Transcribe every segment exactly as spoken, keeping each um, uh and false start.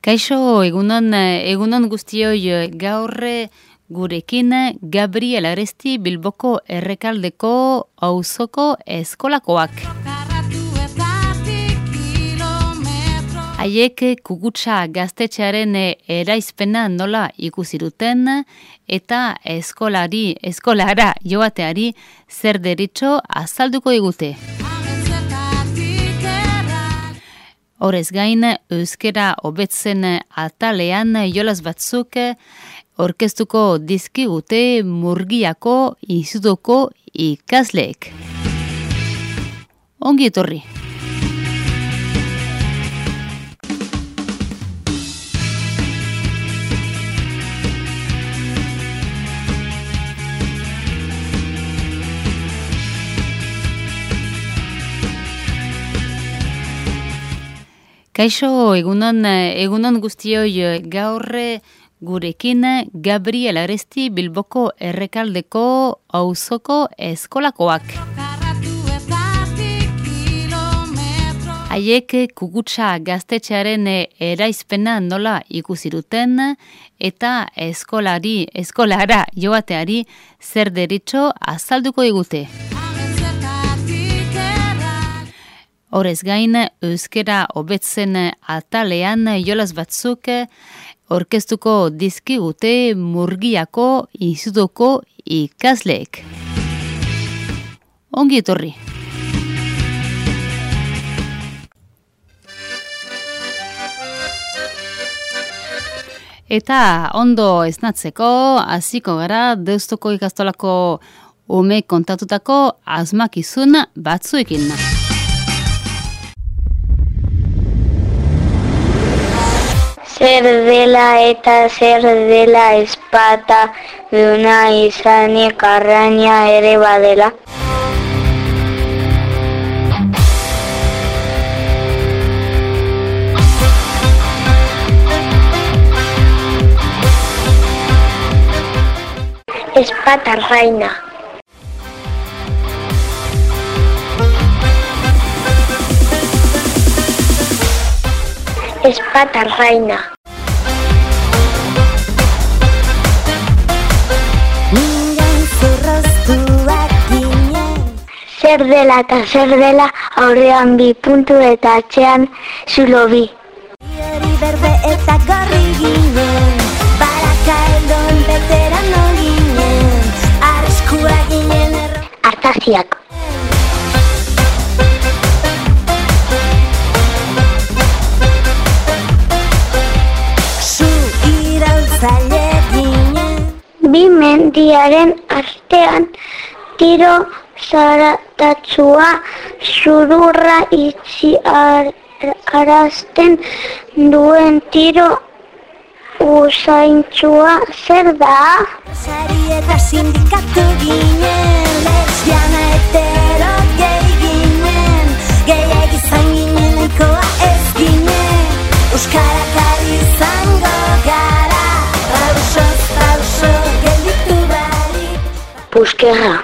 Kaixo, egunon, egunon guztioi gaur gurekin Gabriel Aresti Bilboko Errekaldeko auzoko eskolakoak. Haiek Kukutsa gaztetxearen eraizpena nola ikusi duten eta eskolari, eskolara joateari zer deritxo azalduko digute. Horrez gain, euskera hobetzen atalean jolas batzuk orkestuko dizkigute Murgiako institutuko ikasleek. Ongi etorri. Kaixo, egunon, egunon guztioi gaur gurekin Gabriel Aresti Bilboko Errekaldeko auzoko eskolakoak. Haiek Kukutsa gaztetxearen eraizpena nola ikusi duten eta eskolari, eskolara joateari zer deritxo azalduko digute. Horrez gain, euskera hobetzen atalean jolas batzuk orkestuko dizkigute Murgiako institutuko ikasleek. Ongi etorri. Eta ondo esnatzeko, hasiko gara Deustuko ikastolako ume kontatutako asmakizun batzuekin. Zer dela eta zer dela ezpata duna izanik arraina ere badela. Ezpata arraina. Ezpata arraina. Zer dela eta zer dela aurrean bi puntu eta atxean zulo bi. Ieri berbe eta gorri ginen, baraka eldon veterano ginen, arriskua ginen erro... Artaziak. Bi mendiaren artean tiro zaratatsua zururra itxi arazten duen tiro usaintsua zer da? Sari eta sindikatu ginen, lesbiana hetero gehi ginen, gehiak izan ginen nahikoa ez ginen, euskarak ari izango gara. Puskerra.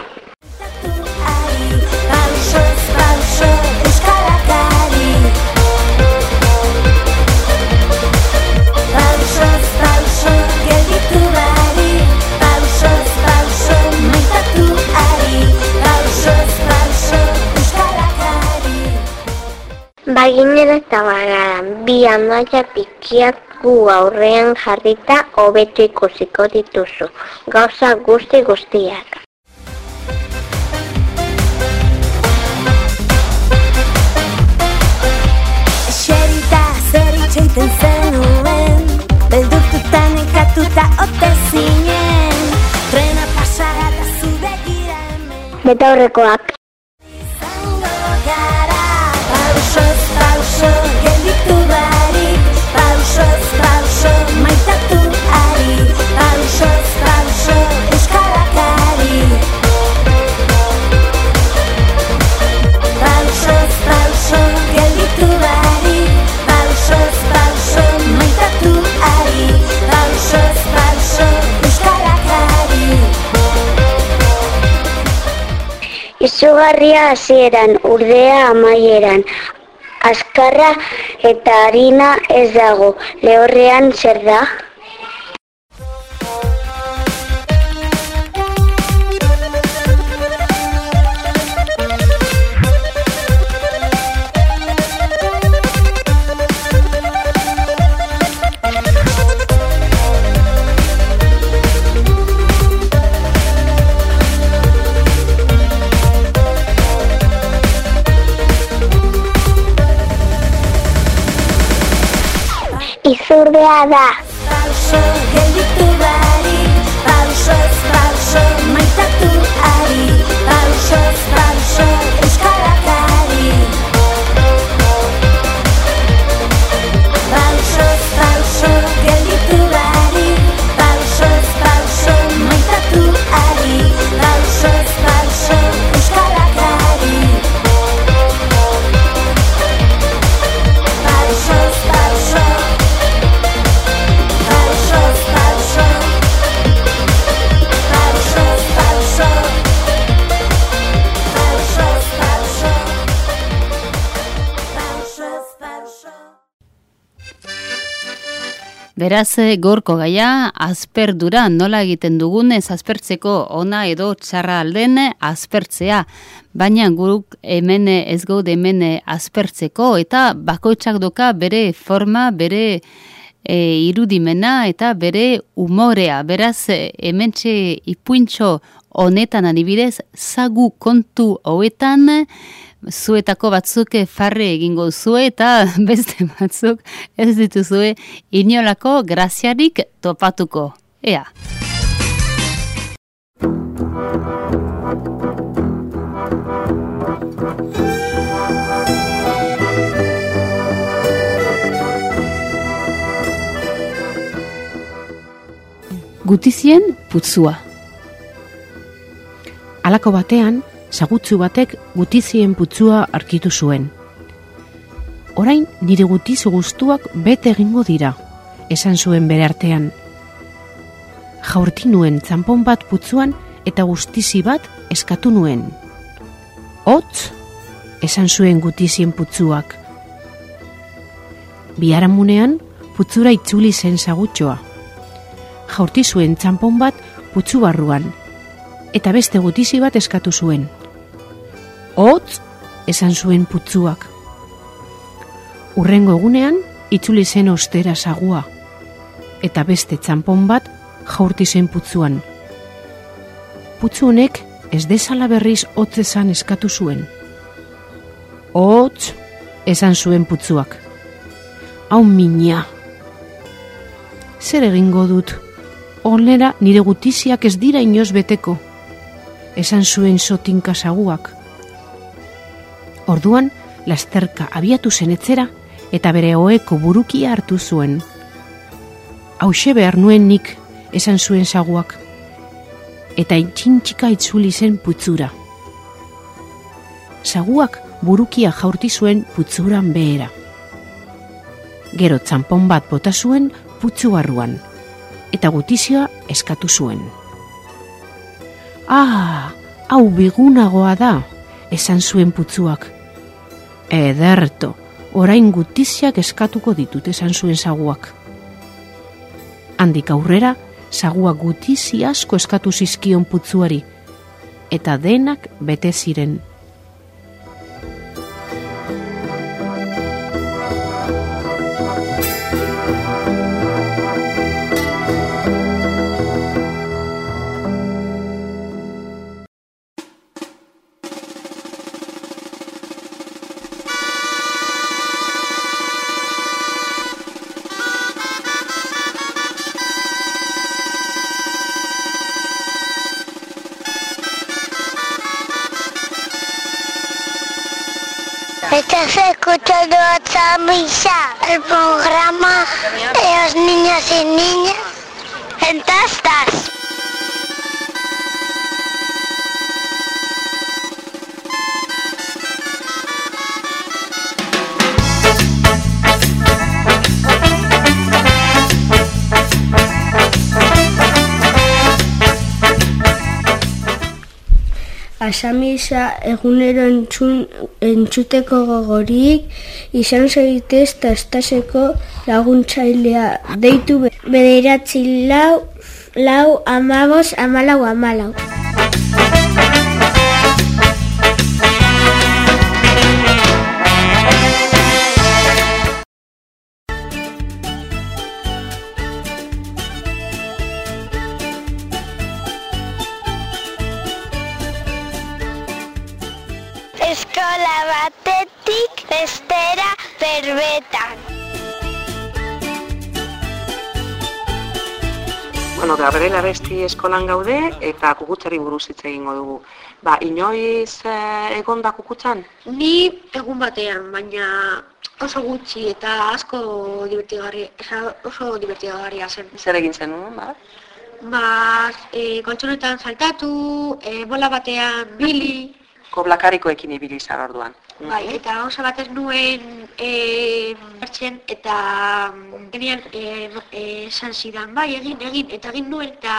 Baginera eta bagaran, bi amaia pikiak gu aurrean jarrita hobetu ikusiko dituzu, gauza guzti guztiak. Eserita zer itxoiten zenuen, beldurtuta nekatuta ote zinen, trena pasara eta zu begira hemen. Betaurrekoak. Pausoz, pauso, gelditu barik, pausoz, pauso, maitatu ari, pausoz, pauso, euskarak ari. Pausoz, pauso, gelditu barik, pausoz, pauso, maitatu ari, pausoz, pauso, euskarak ari. Izugarria hasieran, urdea amaieran. Azkarra eta harina ez dago. Lehorrean zer da? Izurdea da. Pauso gelditu bari, pausoz pauso maitatu ari, pausoz pauso euskalak ari. Pausoz pauso gelditu bari, pausoz pauso maitatu ari, pausoz pauso euskalak ari. Pausoz pauso Beraz, gorko gaia, asperdura nola egiten dugunez aspertzeko ona edo txarra alden aspertzea. Baina guruk hemen ez gaude hemen aspertzeko eta bakoitzak doka bere forma, bere e, irudimena eta bere umorea. Beraz, hementxe ipuintxo honetan adibidez, zagu kontu hauetan, zuetako batzuk farre egingo zue eta beste batzuk ez dituzue inolako graziarik topatuko. Ea. Gutizien putzua. Halako batean, sagutzu batek gutizien putzua arkitu zuen. Orain nire gutizu guztuak bete egingo dira, esan zuen bere artean. Jaurti nuen txanpon bat putzuan eta guztizi bat eskatu nuen. Hotz, esan zuen gutizien putzuak. Biharamunean putzura itzuli zen sagutxoa. Jaurti zuen txanpon bat putzu barruan, eta beste gutizi bat eskatu zuen. Hotz, esan zuen putzuak. Urrengo egunean, itzuli zen ostera sagua, eta beste txanpon bat jaurti zen putzuan. Putzu honek ez dezala berriz hotzezan eskatu zuen. Hotz, esan zuen putzuak. Hau mina. Zer egingo dut? Honera nire gutiziak ez dira inoz beteko, esan zuen sotinka saguak. Orduan, lasterka abiatu zen etzera eta bere oheko burukia hartu zuen. Hauxe behar nuen nik, esan zuen saguak, eta itxintxika itzuli zen putzura. Saguak burukia jaurti zuen putzuran behera. Gero txanpon bat bota zuen putzu barruan, eta gutizioa eskatu zuen. Ah, hau bigunagoa da, esan zuen putzuak. Ederto, orain gutiziak eskatuko ditut, esan zuen saguak. Handik aurrera, saguak gutizi asko eskatu zizkion putzuari, eta denak bete ziren. Estás escuchando a Chamisa, el programa de los niños y niñas en Tastas. asamisa egunero entzun, entzuteko gogorik, izan zaitez tastaseko laguntzailea. Deitu bederatzi lau, lau amabos, amalau, amalau. Eskola batetik bestera berbetan. Bueno, Gabriela Aresti eskolan gaude eta kukutzari buruz hitz egingo dugu. Ba, inoiz eh, egon da kukutzan? Ni egun batean, baina oso gutxi eta asko divertigarria, oso divertigarria zen. Zer egin zenuen, ba? Ba, e, koltsonetan saltatu, e, bola batean bili. Koblakarikoekin ibili zan orduan. Bai, eta oso batez nuen e, bertzen eta genian esan e, zidan, bai, egin, egin, eta egin nuen eta...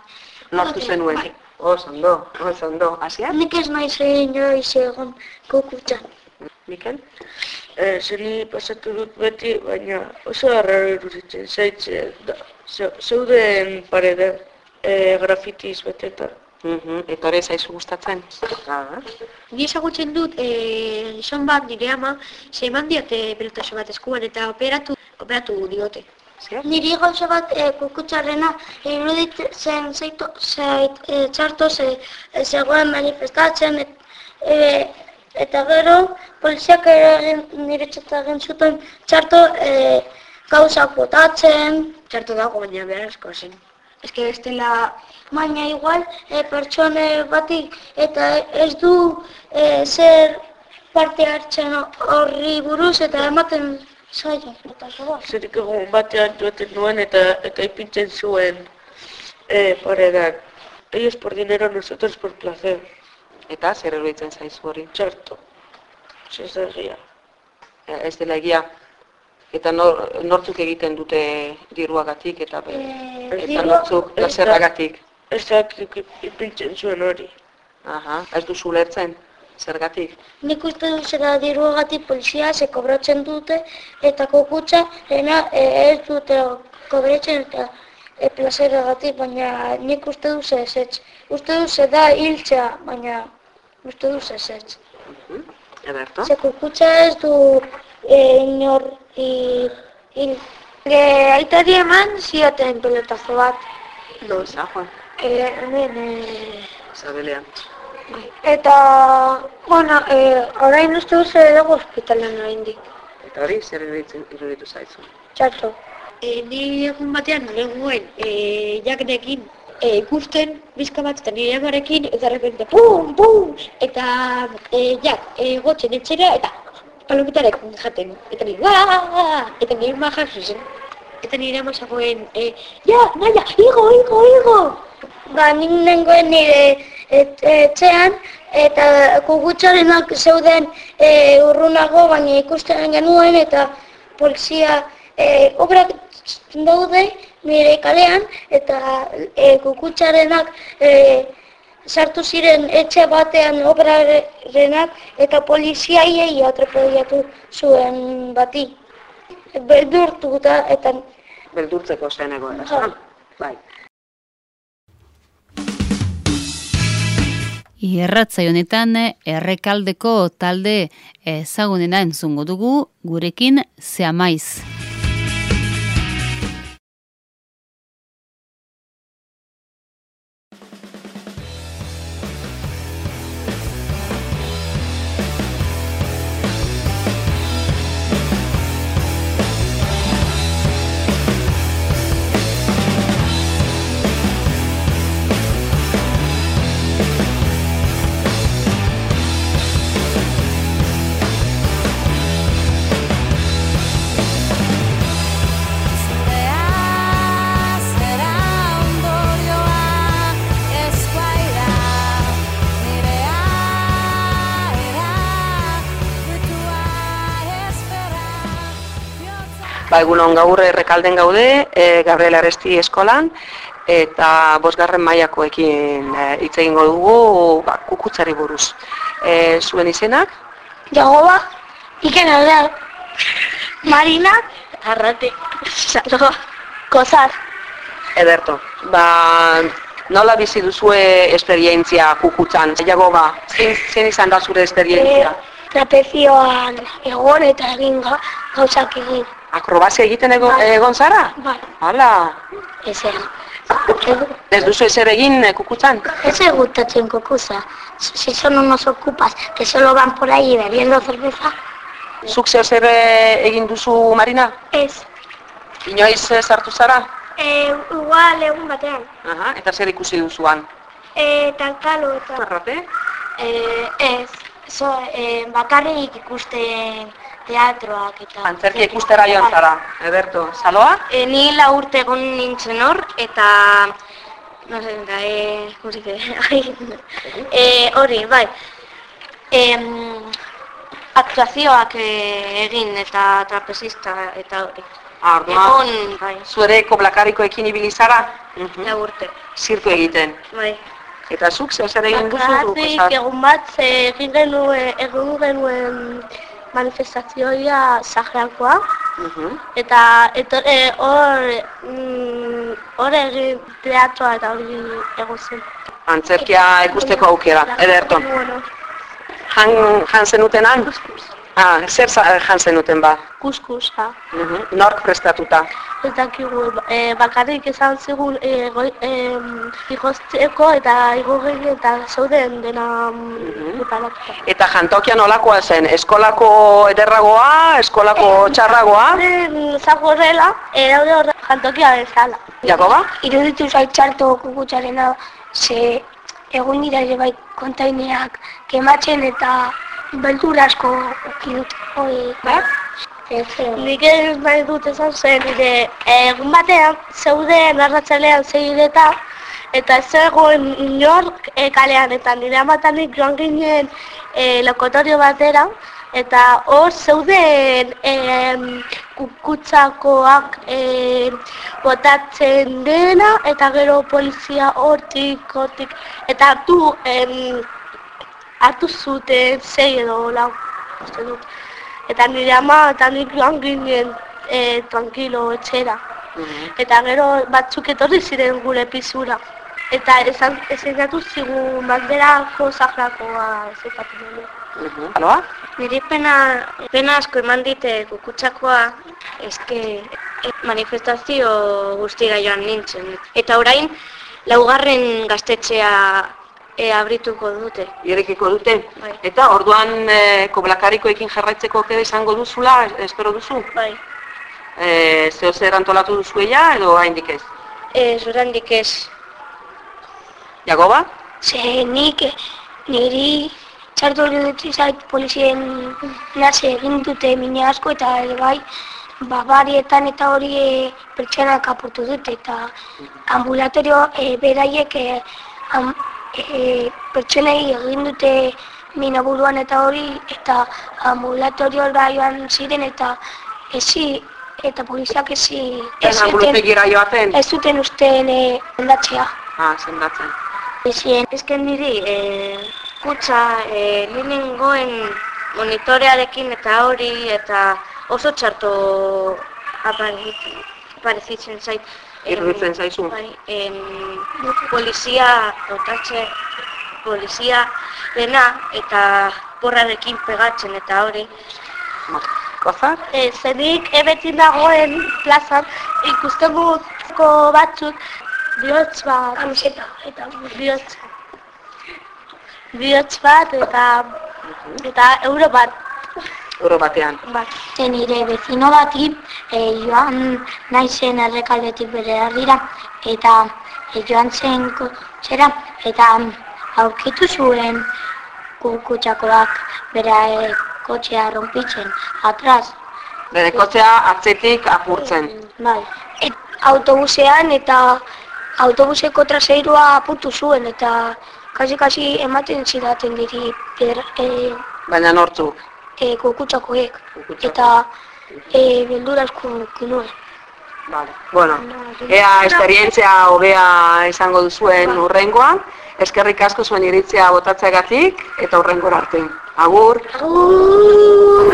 Lortu zenuen. Bai. Oso ondo, oso ondo. Asia? Nik ez naiz inoiz egon kukutzan. Mikel? Eh, zeri pasatu dut beti, baina oso harraro iruditzen zaitzen da. Zeuden pareda e, grafitiz beteta. Mm-hmm. Eta hori zaizu gustatzen? Ah. Ni ezagutzen dut, e, gizon bat nire ama, ze eman diate pelotaso bat eskuan eta operatu, operatu diote. Zer? Niri gauza bat e, kukutzarrena iruditzen zaitu, zait, e, txarto ze, e, zegoen manifestatzen et, e, eta gero poliziak ere nire txatagin zuten txarto e, gauzak botatzen. Txarto dago, baina beharrezko zen. Ez que ez dela... Baina igual e, pertsone batik eta ez du e, zer parte hartzen horri buruz eta ematen zaila. Zerik egun batean dueten nuen eta, eta ipintzen zuen e, paredan. Ellos por dinero, nosotros por placer. Eta zer eruditzen zaizu hori? Txarto. Ez da egia. Ez dela egia. Eta nor, nortzuk egiten dute diruagatik eta, be, e, eta nortzuk zerragatik? Ez da ipintzen zuen hori. Aha, ez duzu lertzen, zergatik? Nik uste dut zera diruagatik polizia ze kobratzen dute eta kokutza ena e, ez dute kobratzen eta e, plazeragatik, baina nik uste dut ezetz. Uste dut ze da hiltzea, baina uste dut ezetz. Uh-huh. Eberto? Ze kokutza ez du e, inor hil. E, aitari eman zioten pelotazo bat. Doza, Juan? E, hemen, e... Zabelean. Eta, bueno, e, orain uste duz ere dago ospitalean oraindik. Eta hori, zer iruditu zaizu? Txarto. E, ni egun batean nengoen e, jaknekin e, ikusten bizka bat eta nire amarekin eta repente pum, pum! Eta e, jak, e, gotzen etxera eta palomitarek jaten. Eta nire, waaaa! Eta nire ma jaso zen. Eta nire ama zagoen, e, ja, naia, igo, igo, igo! Ba, nik nengoen nire et, etxean eta kukutxarenak zeuden e, urrunago, baina ikusten genuen eta polizia e, obrak daude nire kalean eta e, kukutxarenak e, sartu ziren etxe batean obrarenak eta poliziaiei atropellatu zuen bati. Beldurtuta eta... Beldurtzeko zen egoera, ja. Bai. Irratzaio honetan Errekaldeko talde ezagunena entzungo dugu, gurekin Zeamaiz. Ba, egunon gaur Errekalden gaude, e, Gabriel Aresti eskolan, eta bosgarren mailakoekin hitz egingo dugu ba, kukutzari buruz. E, zuen izenak? Jagoba, Iken Aldar, Marina, Arrate, Saloa, Kozar. Ederto. Ba, nola bizi duzue esperientzia kukutzan? Jagoba, zein, zein izan da zure esperientzia? E, trapezioan egon eta egin ga, gauzak egin. Akrobazia egiten ego, egon zara? Bai. Hala. Ezer. Ez duzu ezer egin kukutzan? Ez gustatzen kukuza. Si son unos ocupas que solo van por ahí bebiendo cerveza. Zuk zer zer egin duzu, Marina? Ez. Inoiz sartu zara? E, igual egun batean. Aha, eta zer ikusi duzuan? E, tankalo eta... Arrate? E, ez. So, e, bakarrik ikusten teatroak eta... Antzerki ikustera joan zara, Ederto. Saloa? E, ni la urte egon nintzen hor, eta... No sé, da, e... Musike... e, hori, bai. E, aktuazioak e, egin eta trapezista eta hori. Ah, orduan, Egon, bai. Zuere koblakarikoekin ibili zara? La urte. Zirku egiten. Bai. Eta zuk zer zer egin duzu? Bakarrik egun bat egin genuen, egin genuen manifestazioa Sagrakoa. Eta hor hor egin teatroa eta hori egon zen. Antzerkia ikusteko aukera, Ederto. Jan, jan zenutenan? Ah, zer jan zenuten ba? Kuskus, ha. Nork prestatuta? Ez dakigu, e, bakarrik esan zigun e, e, igozteko eta igogei eta zauden dena preparatuta. Eta jantokian olakoa zen? Eskolako ederragoa, eskolako txarragoa? Zagorrela, daude hor jantokia bezala. Jakoba? Iruditu zait txarto kukutzarena, ze egun dira ere bai kontaineak kematzen eta beldur asko ukidut. Bat? Nik ez nahi dut esan zen, nire egun batean zeuden arratzalean zeireta eta ez zegoen inork e, kalean eta nire amatanik joan ginen e, lokotorio batera eta hor zeuden e, kukutzakoak e, botatzen dena eta gero polizia hortik, hortik eta hartu em, hartu zuten zei edo lau, uste dut. Eta nire ama eta nik joan ginen e, tranquilo etxera. Eta gero batzuk etorri ziren gure pizura. Eta esan gatu zigun banderako Sagrakoa zepatu nire. Aloa? Nire pena, pena asko eman dite kukutzakoa, eske manifestazio guztira joan nintzen. Eta orain, laugarren gaztetxea E, abrituko dute. Irekiko dute? Bai. Eta orduan e, koblakarikoekin jarraitzeko kede izango duzula, espero duzu? Bai. E, zeo zer antolatu duzuela edo haindik ez? Ez, oraindik ez. Jagoba? Ze nik niri txartu hori dut izait polizien nase egin dute mine asko eta ere bai babarietan eta hori e, pertsonak apurtu dute eta ambulatorio e, beraiek e, am, E, pertsonei egin dute minaburuan eta hori eta ambulatoriora joan ziren eta ezi eta poliziak ezi ez zuten, ez zuten usten e, sendatzea. Ah, sendatzen. Ezien. Ezken niri, e, kutsa e, lehenengoen monitorearekin eta hori eta oso txarto aparezitzen zait. Iruditzen zaizu? Bai, em, polizia, otatxe, polizia dena eta porrarekin pegatzen eta hori. Kozar? E, zenik ebetin dagoen plazan ikusten guzko batzuk bihotz bat, kamiseta eta bihotz bihotz bat eta eta euro bat. Euro batean. Bat. Nire bezino bati e, joan naizen Errekaldetik bere herrira eta e, joan zen kotxera eta aurkitu zuen kukutzakoak bere e, kotxea rompitzen, atraz. Bere kotxea atzetik apurtzen. Bai. Et, autobusean eta autobuseko traseirua apurtu zuen eta kasi-kasi ematen zidaten diri. E, Baina nortzuk? E, kukutzakoek. Eta E, beldura asko nuen. Vale. Bueno, ea esperientzia hobea izango duzuen hurrengoan. Eskerrik asko zuen iritzia botatzeagatik eta hurrengora arte. Agur! Agur!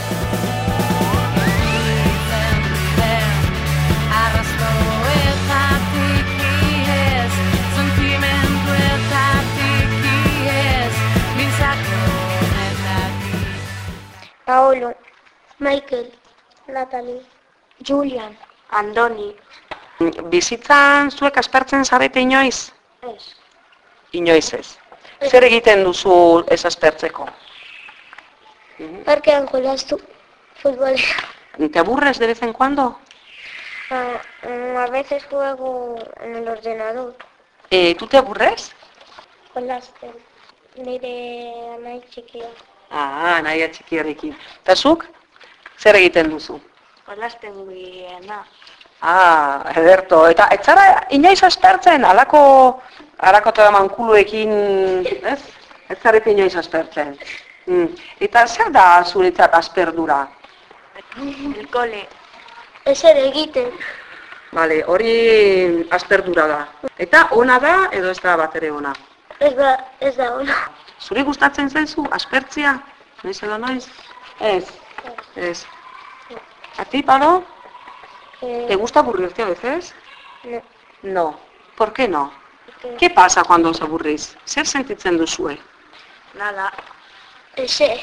Paolo, Michael, Natalie, Julian, Andoni. Bizitzan zuek aspertzen zarete inoiz? Ez. Inoiz ez. Zer egiten duzu ez aspertzeko? Parkean jolastu futbolera. ¿Te aburres de vez en cuando? A, a veces juego en el ordenador. Eh, ¿Tú te aburres? Jolasten. Nire anai txikia. Ah, naia txikiarekin. Eta zuk? Zer egiten duzu? Jolasten biena. Ah, ederto. Eta ez zara inoiz aspertzen, alako, alako eta mankuluekin, ez? Ez zarete inoiz aspertzen. Mm. Eta zer da zuretzat asperdura? El cole. Ezer egiten. Vale, hori asperdura da. Eta ona da edo ez da bat ere ona? Ez da, ez da ona. Zuri gustatzen zaizu aspertzea? Noiz edo noiz? Ez. Ez. ¿A ti, Pablo? Eh, ¿Te gusta aburrirte a veces? no. No. ¿Por qué no? Porque ¿Qué pasa cuando os aburrís? Zer sentitzen duzue? nada. Ezer.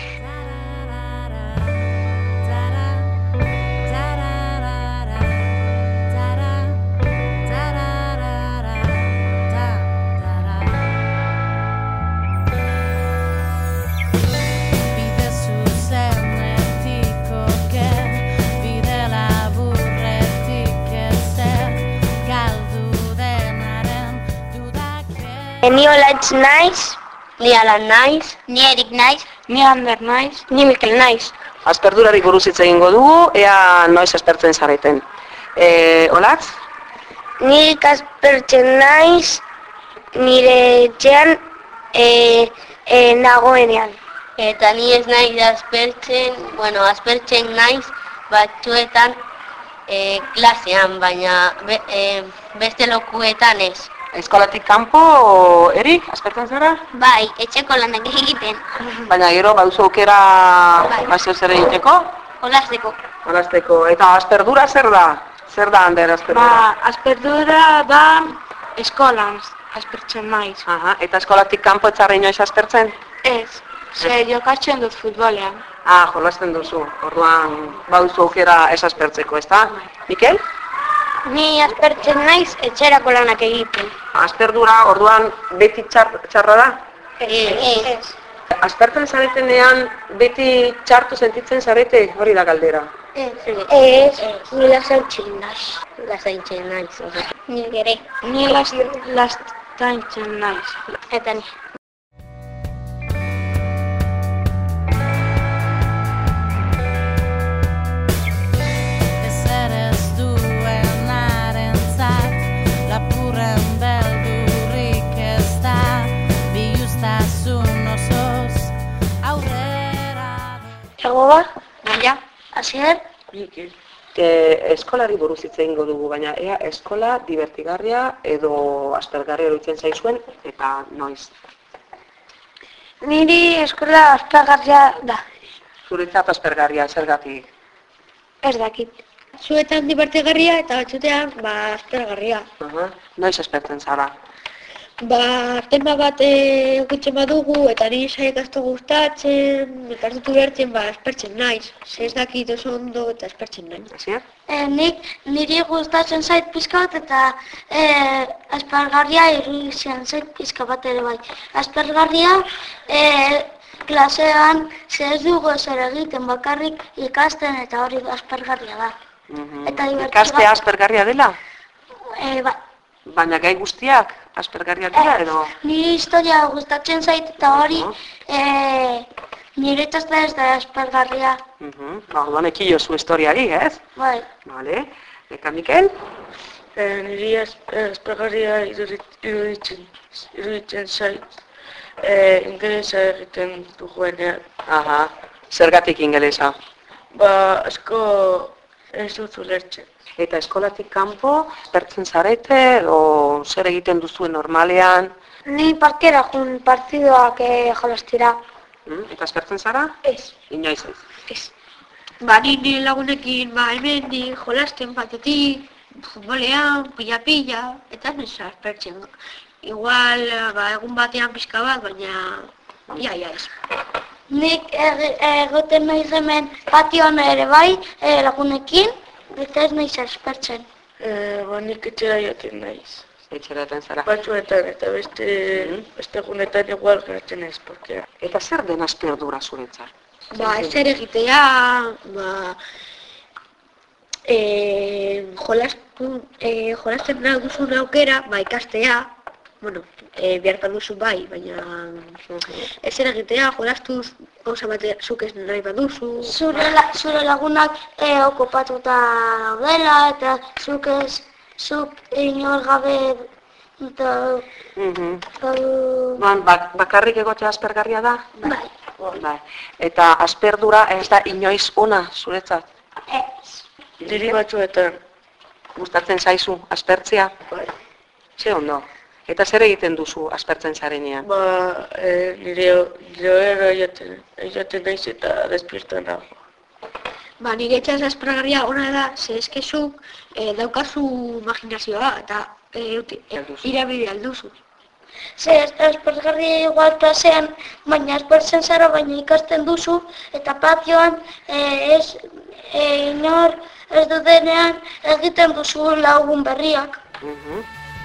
Ni Olatz naiz, ni Alan naiz, ni Erik naiz, ni Ander naiz, ni Mikel naiz. Asperdurari buruz hitz egingo dugu, ea noiz aspertzen zareten. Eh, Olatz? Ni aspertzen naiz, nire etxean e, e, nagoenean. Eta ni ez naiz aspertzen, bueno, aspertzen naiz batzuetan e, klasean, baina be, e, beste lokuetan ez. Eskolatik kanpo, Erik, aspertzen zara? Bai, etxeko lanak egiten. Baina gero baduzu aukera bazio zer egiteko? Olasteko. Olasteko. Eta asperdura zer da? Zer da, Ander, asperdura? Ba, asperdura da eskolan aspertzen naiz. Aha, eta eskolatik kanpo ez zara inoiz aspertzen? Ez, ze jokatzen dut futbolean. Ah, jolasten duzu. Orduan baduzu aukera ez aspertzeko, ezta? Mikel? Ni aspertzen naiz etxerako lanak egiten. Asperdura, orduan beti txar, txarra da? Ez. Aspertzen zaretenean beti txartu sentitzen zarete, hori da galdera. Ez. Ez. Ni lasaitzen naiz. Lasaintzen naiz. Ni gere. Ni lastaintzen naiz. Eta ni. Zago ba? Baina? Asier? Mikel. E, eskolari buruz hitz egingo dugu, baina ea eskola divertigarria edo aspergarria iruditzen zaizuen eta noiz. Niri eskola aspergarria da. Zuretzat aspergarria, zergatik? Ez dakit. Zuetan divertigarria eta batzutean ba aspergarria. Aha. Noiz aspertzen zara? Ba, tema bat egitzen badugu eta ni saiak asko gustatzen, ekartutu behartzen ba aspertzen naiz. Ze ez dakit oso ondo eta aspertzen naiz. Asier? E, nik niri gustatzen zait pizka bat eta e, aspergarria iruditzen zait pizka bat ere bai. Aspergarria e, klasean ze ez dugu ezer egiten bakarrik ikasten eta hori aspergarria da. Mm-hmm. Eta divertigarria. Ikastea aspergarria dela? E, ba, Baina gai guztiak aspergarriak dira edo? Niri historia gustatzen zait eta hori e, niretzat ez da aspergarria. Mhm. Ba, orduan ekio zu historiari, ez? Bai. Vale. Eta Mikel? E, niri aspergarria iruditzen, iruditzen zait. E, ingelesa egiten duguenean. Aha. Zergatik ingelesa? Ba, asko ez dut ulertzen. Eta eskolatik kanpo, aspertzen zarete, edo zer egiten duzuen normalean? Ni parkera jun partidoak eh, jolastira. Mm? Eta aspertzen zara? Ez. Inoiz ez. Ez. Ba, ni nire lagunekin, ba, hemen di, jolasten batetik, futbolean, pila-pila, eta ez nesa aspertzen. Igual, ba, egun batean pixka bat, baina, ia, ia ez. Nik egoten naiz hemen patioan ere bai, eh, lagunekin, eta ez naiz aspertzen. E, ba, nik etxera joaten naiz. Etxeraten zara. Batzuetan eta beste, Mhm. beste egunetan igual geratzen ez, porque... Eta zer den asperdura zuretzat? Ba, ez ere egitea, ba, e, jolastu, e, jolasten nahi duzun aukera, ba, ikastea, bueno, e, beharko duzu bai, baina ez ere egitea, jolastuz, gauza bat zuk ez nahi baduzu. Zure, la, zure lagunak eh, okupatuta daudela, eta zuk ez, zuk inor gabe eta... Mhm. Uh, Ban, bak, bakarrik egotea aspergarria da? bai, Bai. Eta asperdura ez da inoiz ona zuretzat? ez. Niri batzuetan, Gustatzen zaizu aspertzea? bai. Ze ondo. Eta zer egiten duzu aspertzen zarenean? Ba, e, nire joera joaten, joaten naiz eta despierta nago. Ba, nire etxaz aspergarria ona da, ze eskezuk e, daukazu imaginazioa, eta e, uti- e, irabide alduzu. Ze aspergarria igual klasean, baina aspertzen zara, baina ikasten duzu, eta patioan eh, ez eh, inor ez dudenean egiten duzu lagun berriak. Mhm.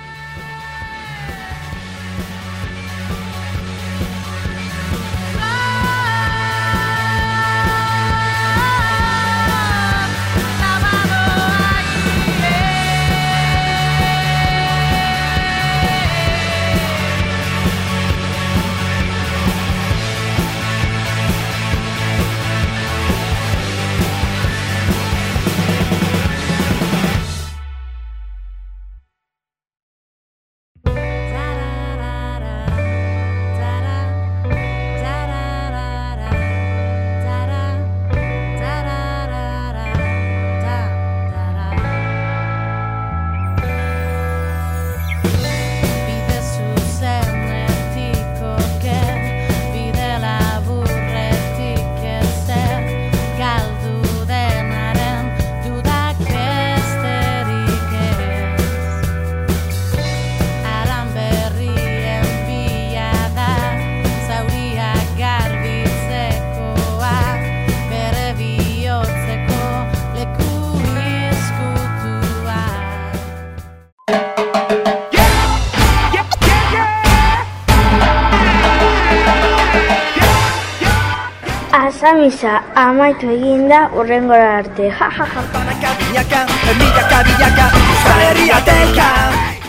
Asamisa amaitu eginda urrengora arte. Ja, ja, ja. Banaka, binaka, milaka, bilaka, Euskal Herria teka.